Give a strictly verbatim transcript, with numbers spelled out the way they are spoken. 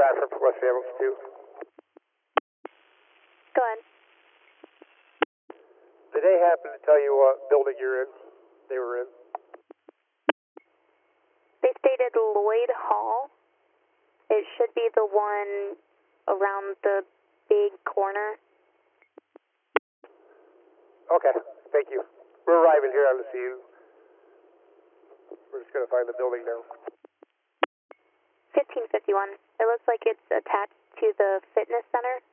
Bradford for West Ambulance two. Go ahead. Did they happen to tell you what building you're in? They were in? They stated Lloyd Hall. It should be the one around the big corner. Okay, thank you. We're arriving here on the scene. We're just going to find the building now. fifteen fifty-one. It looks like it's attached to the fitness center.